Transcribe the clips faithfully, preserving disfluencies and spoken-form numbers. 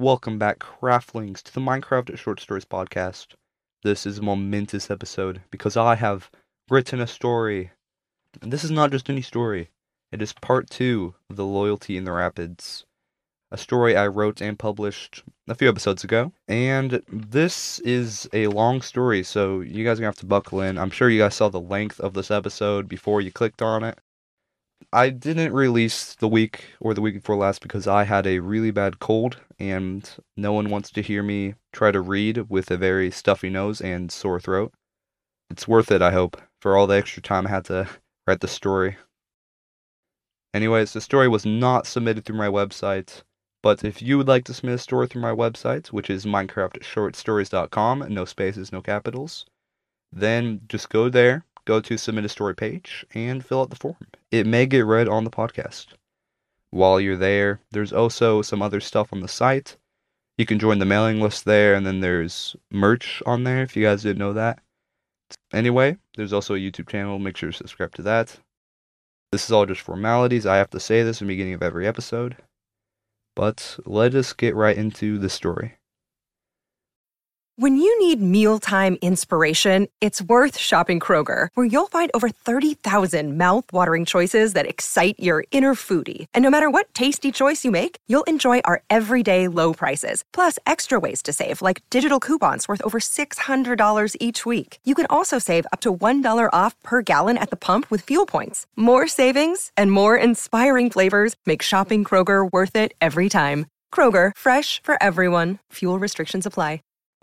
Welcome back, Craftlings, to the Minecraft Short Stories podcast. This is a momentous episode because I have written a story. And this is not just any story. It is part two of The Loyalty in the Rapids. A story I wrote and published a few episodes ago. And this is a long story, so you guys are going to have to buckle in. I'm sure you guys saw the length of this episode before you clicked on it. I didn't release the week or the week before last because I had a really bad cold and no one wants to hear me try to read with a very stuffy nose and sore throat. It's worth it, I hope, for all the extra time I had to write the story. Anyways, the story was not submitted through my website, but if you would like to submit a story through my website, which is minecraft short stories dot com, no spaces, no capitals, then just go there. Go to submit a story page and fill out the form. It may get read on the podcast. While you're there, there's also some other stuff on the site. You can join the mailing list there, and then there's merch on there if you guys didn't know that. Anyway, there's also a YouTube channel. Make sure to subscribe to that. This is all just formalities. I have to say this in the beginning of every episode. But let us get right into the story. When you need mealtime inspiration, it's worth shopping Kroger, where you'll find over thirty thousand mouth-watering choices that excite your inner foodie. And no matter what tasty choice you make, you'll enjoy our everyday low prices, plus extra ways to save, like digital coupons worth over six hundred dollars each week. You can also save up to one dollar off per gallon at the pump with fuel points. More savings and more inspiring flavors make shopping Kroger worth it every time. Kroger, fresh for everyone. Fuel restrictions apply.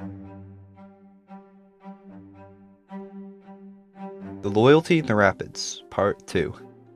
The Loyalty in the Rapids, Part two.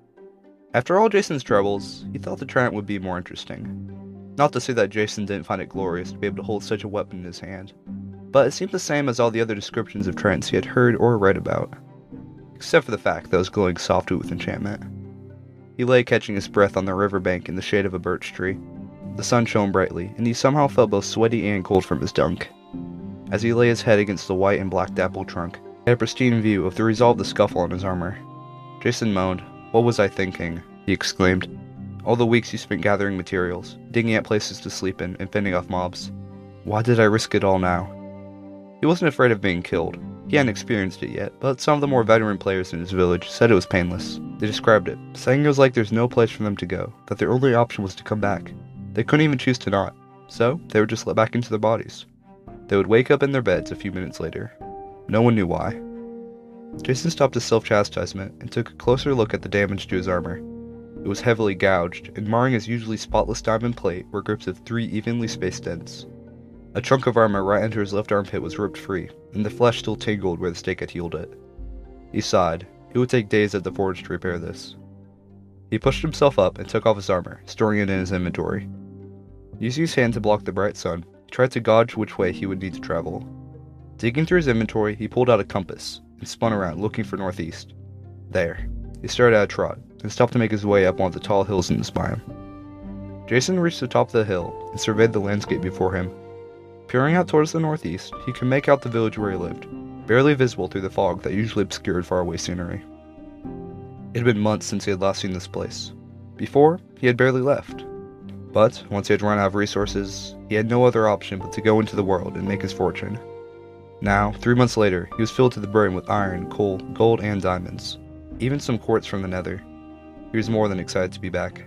After all Jason's troubles, he thought the Trident would be more interesting. Not to say that Jason didn't find it glorious to be able to hold such a weapon in his hand, but it seemed the same as all the other descriptions of Tridents he had heard or read about, except for the fact that it was glowing softly with enchantment. He lay catching his breath on the riverbank in the shade of a birch tree. The sun shone brightly, and he somehow felt both sweaty and cold from his dunk. As he lay his head against the white and black dapple trunk, he had a pristine view of the result of the scuffle on his armor. Jason moaned. "What was I thinking?" he exclaimed. "All the weeks you spent gathering materials, digging at places to sleep in, and fending off mobs. Why did I risk it all now?" He wasn't afraid of being killed. He hadn't experienced it yet, but some of the more veteran players in his village said it was painless. They described it, saying it was like there's no place for them to go, that their only option was to come back. They couldn't even choose to not, so they were just let back into their bodies. They would wake up in their beds a few minutes later. No one knew why. Jason stopped his self-chastisement and took a closer look at the damage to his armor. It was heavily gouged, and marring his usually spotless diamond plate were grips of three evenly spaced dents. A chunk of armor right under his left armpit was ripped free, and the flesh still tingled where the stake had healed it. He sighed. It would take days at the forge to repair this. He pushed himself up and took off his armor, storing it in his inventory. Using his hand to block the bright sun, he tried to gauge which way he would need to travel. Digging through his inventory, he pulled out a compass and spun around, looking for northeast. There. He started at a trot and stopped to make his way up one of the tall hills in this biome. Jason reached the top of the hill and surveyed the landscape before him. Peering out towards the northeast, he could make out the village where he lived, barely visible through the fog that usually obscured faraway scenery. It had been months since he had last seen this place. Before, he had barely left. But, once he had run out of resources, he had no other option but to go into the world and make his fortune. Now, three months later, he was filled to the brim with iron, coal, gold, and diamonds. Even some quartz from the nether. He was more than excited to be back.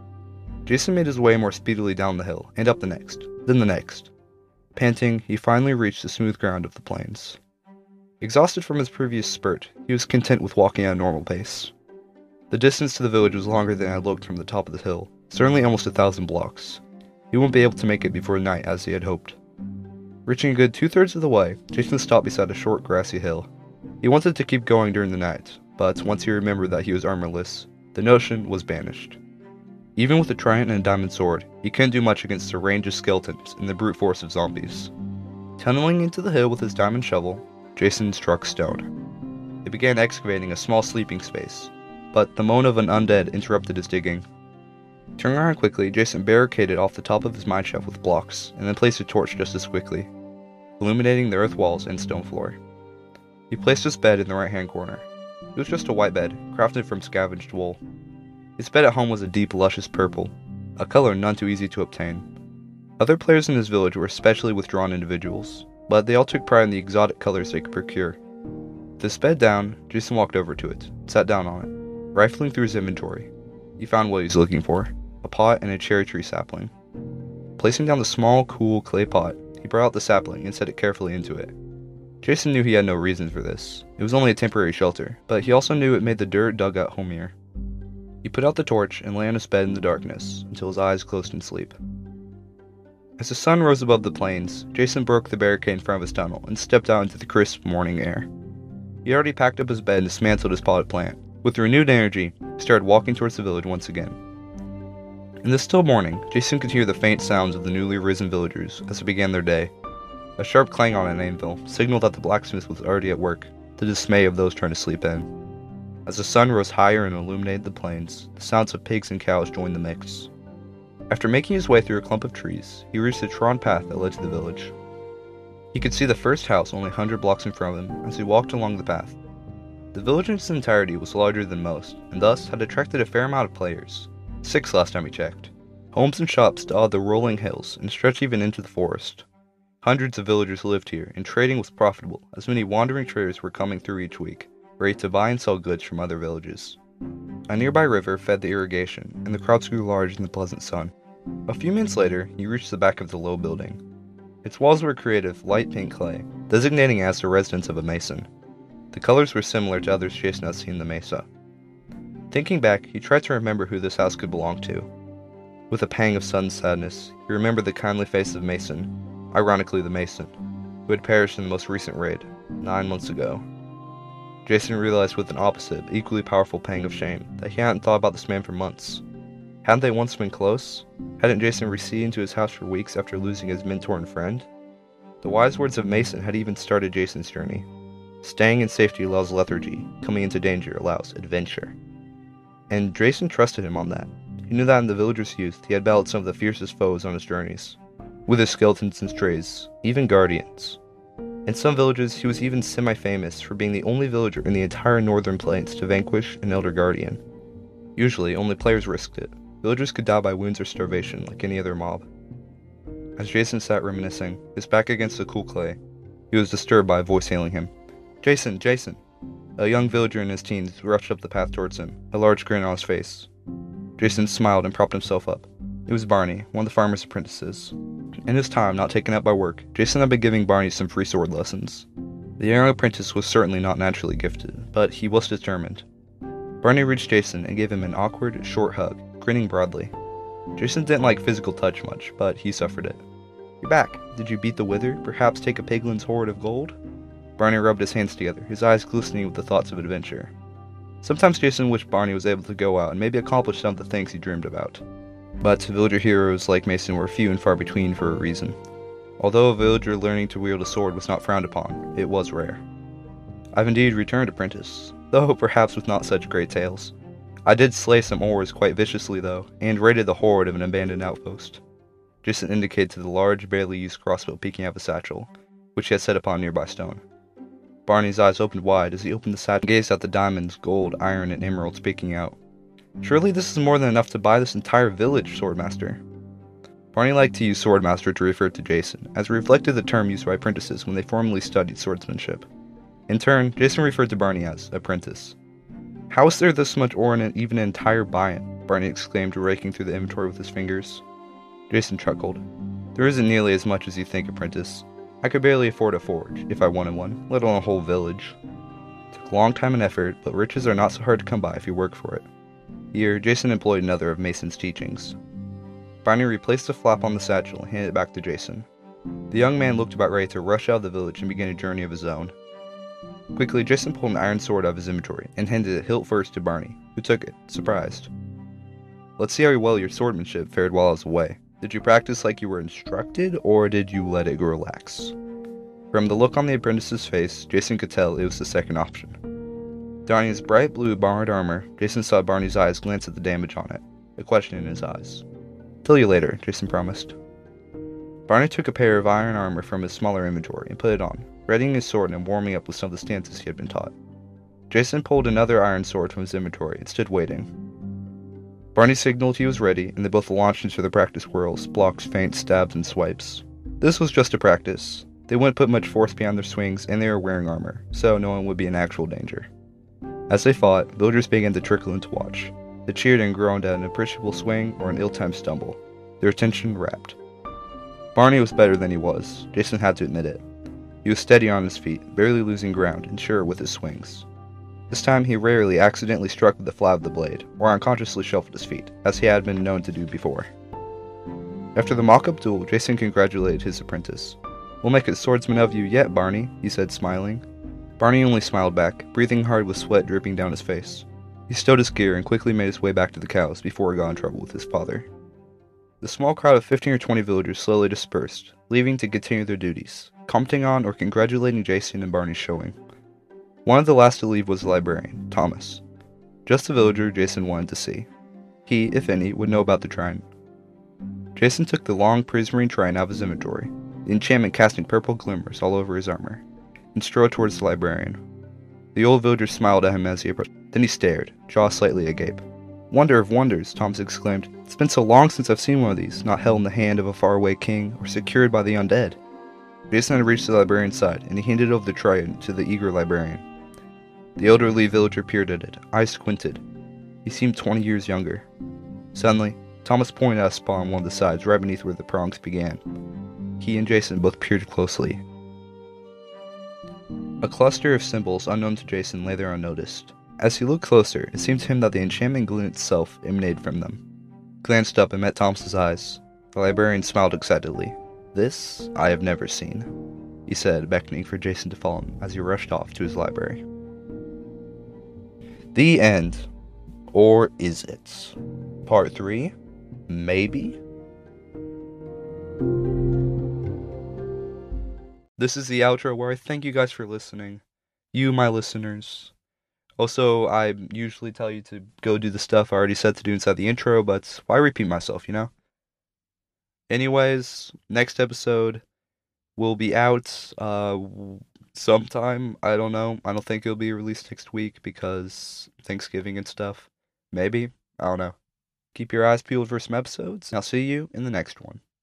Jason made his way more speedily down the hill, and up the next, then the next. Panting, he finally reached the smooth ground of the plains. Exhausted from his previous spurt, he was content with walking at a normal pace. The distance to the village was longer than it had looked from the top of the hill, certainly almost a thousand blocks. He wouldn't be able to make it before night as he had hoped. Reaching a good two-thirds of the way, Jason stopped beside a short grassy hill. He wanted to keep going during the night, but once he remembered that he was armorless, the notion was banished. Even with a trident and a diamond sword, he couldn't do much against the range of skeletons and the brute force of zombies. Tunneling into the hill with his diamond shovel, Jason struck stone. He began excavating a small sleeping space, but the moan of an undead interrupted his digging. Turning around quickly, Jason barricaded off the top of his mineshaft with blocks, and then placed a torch just as quickly, illuminating the earth walls and stone floor. He placed his bed in the right-hand corner. It was just a white bed, crafted from scavenged wool. His bed at home was a deep, luscious purple, a color none too easy to obtain. Other players in his village were especially withdrawn individuals, but they all took pride in the exotic colors they could procure. With his bed down, Jason walked over to it, sat down on it. Rifling through his inventory, he found what he was looking for, a pot and a cherry tree sapling. Placing down the small, cool clay pot, he brought out the sapling and set it carefully into it. Jason knew he had no reason for this. It was only a temporary shelter, but he also knew it made the dirt dugout homier. He put out the torch and lay on his bed in the darkness until his eyes closed in sleep. As the sun rose above the plains, Jason broke the barricade in front of his tunnel and stepped out into the crisp morning air. He already packed up his bed and dismantled his potted plant. With renewed energy, he started walking towards the village once again. In the still morning, Jason could hear the faint sounds of the newly risen villagers as they began their day. A sharp clang on an anvil signaled that the blacksmith was already at work, to the dismay of those trying to sleep in. As the sun rose higher and illuminated the plains, the sounds of pigs and cows joined the mix. After making his way through a clump of trees, he reached a trodden path that led to the village. He could see the first house only a hundred blocks in front of him as he walked along the path. The village in its entirety was larger than most, and thus had attracted a fair amount of players. Six last time he checked. Homes and shops dotted the rolling hills and stretched even into the forest. Hundreds of villagers lived here, and trading was profitable, as many wandering traders were coming through each week, ready to buy and sell goods from other villages. A nearby river fed the irrigation, and the crowds grew large in the pleasant sun. A few minutes later, he reached the back of the low building. Its walls were creative, light pink clay, designating it as the residence of a mason. The colors were similar to others Jason had seen in the mesa. Thinking back, he tried to remember who this house could belong to. With a pang of sudden sadness, he remembered the kindly face of Mason, ironically the Mason, who had perished in the most recent raid, nine months ago. Jason realized with an opposite, but equally powerful pang of shame that he hadn't thought about this man for months. Hadn't they once been close? Hadn't Jason receded into his house for weeks after losing his mentor and friend? The wise words of Mason had even started Jason's journey. Staying in safety allows lethargy, coming into danger allows adventure. And Jason trusted him on that. He knew that in the villager's youth he had battled some of the fiercest foes on his journeys. Wither skeletons and strays, even guardians. In some villages, he was even semi-famous for being the only villager in the entire northern plains to vanquish an elder guardian. Usually, only players risked it. Villagers could die by wounds or starvation like any other mob. As Jason sat reminiscing, his back against the cool clay, he was disturbed by a voice hailing him. "Jason, Jason!" A young villager in his teens rushed up the path towards him, a large grin on his face. Jason smiled and propped himself up. It was Barney, one of the farmer's apprentices. In his time not taken up by work, Jason had been giving Barney some free sword lessons. The young apprentice was certainly not naturally gifted, but he was determined. Barney reached Jason and gave him an awkward, short hug, grinning broadly. Jason didn't like physical touch much, but he suffered it. "You're back. Did you beat the Wither? Perhaps take a piglin's hoard of gold?" Barney rubbed his hands together, his eyes glistening with the thoughts of adventure. Sometimes Jason wished Barney was able to go out and maybe accomplish some of the things he dreamed about. But villager heroes like Mason were few and far between for a reason. Although a villager learning to wield a sword was not frowned upon, it was rare. "I've indeed returned, apprentice, though perhaps with not such great tales. I did slay some ores quite viciously, though, and raided the hoard of an abandoned outpost." Jason indicated to the large, barely used crossbow peeking out of a satchel, which he had set upon a nearby stone. Barney's eyes opened wide as he opened the satchel and gazed at the diamonds, gold, iron, and emeralds peeking out. "Surely this is more than enough to buy this entire village, Swordmaster." Barney liked to use Swordmaster to refer to Jason, as it reflected the term used by apprentices when they formally studied swordsmanship. In turn, Jason referred to Barney as apprentice. "How is there this much ore in even an entire biome?" Barney exclaimed, raking through the inventory with his fingers. Jason chuckled. "There isn't nearly as much as you think, apprentice. I could barely afford a forge, if I wanted one, let alone a whole village. It took a long time and effort, but riches are not so hard to come by if you work for it." Here, Jason employed another of Mason's teachings. Barney replaced the flap on the satchel and handed it back to Jason. The young man looked about ready to rush out of the village and begin a journey of his own. Quickly, Jason pulled an iron sword out of his inventory and handed it hilt first to Barney, who took it, surprised. "Let's see how well your swordsmanship fared while I was away. Did you practice like you were instructed, or did you let it grow lax?" From the look on the apprentice's face, Jason could tell it was the second option. Donning his bright blue borrowed armor, Jason saw Barney's eyes glance at the damage on it, a question in his eyes. "Tell you later," Jason promised. Barney took a pair of iron armor from his smaller inventory and put it on, readying his sword and warming up with some of the stances he had been taught. Jason pulled another iron sword from his inventory and stood waiting. Barney signaled he was ready, and they both launched into their practice whirls, blocks, feints, stabs, and swipes. This was just a practice. They wouldn't put much force behind their swings, and they were wearing armor, so no one would be in actual danger. As they fought, villagers began to trickle in to watch. They cheered and groaned at an appreciable swing or an ill-timed stumble, their attention rapt. Barney was better than he was, Jason had to admit it. He was steady on his feet, barely losing ground, and sure with his swings. This time he rarely accidentally struck with the flat of the blade, or unconsciously shuffled his feet, as he had been known to do before. After the mock-up duel, Jason congratulated his apprentice. "We'll make a swordsman of you yet, Barney," he said, smiling. Barney only smiled back, breathing hard with sweat dripping down his face. He stowed his gear and quickly made his way back to the cows before he got in trouble with his father. The small crowd of fifteen or twenty villagers slowly dispersed, leaving to continue their duties, commenting on or congratulating Jason and Barney's showing. One of the last to leave was the librarian, Thomas. Just the villager Jason wanted to see. He, if any, would know about the trident. Jason took the long prismarine trident out of his inventory, the enchantment casting purple glimmers all over his armor, and strode towards the librarian. The old villager smiled at him as he approached. Then he stared, jaw slightly agape. "Wonder of wonders," Thomas exclaimed. "It's been so long since I've seen one of these, not held in the hand of a faraway king, or secured by the undead." Jason had reached the librarian's side, and he handed over the trident to the eager librarian. The elderly villager peered at it, eyes squinted. He seemed twenty years younger. Suddenly, Thomas pointed at a spot on one of the sides, right beneath where the prongs began. He and Jason both peered closely. A cluster of symbols unknown to Jason lay there unnoticed. As he looked closer, it seemed to him that the enchantment glue itself emanated from them. He glanced up and met Thomas's eyes. The librarian smiled excitedly. "This I have never seen," he said, beckoning for Jason to follow him as he rushed off to his library. The end. Or is it? Part three? Maybe? This is the outro where I thank you guys for listening. You, my listeners. Also, I usually tell you to go do the stuff I already said to do inside the intro, but why repeat myself, you know? Anyways, next episode will be out uh, sometime. I don't know. I don't think it'll be released next week because Thanksgiving and stuff. Maybe. I don't know. Keep your eyes peeled for some episodes, and I'll see you in the next one.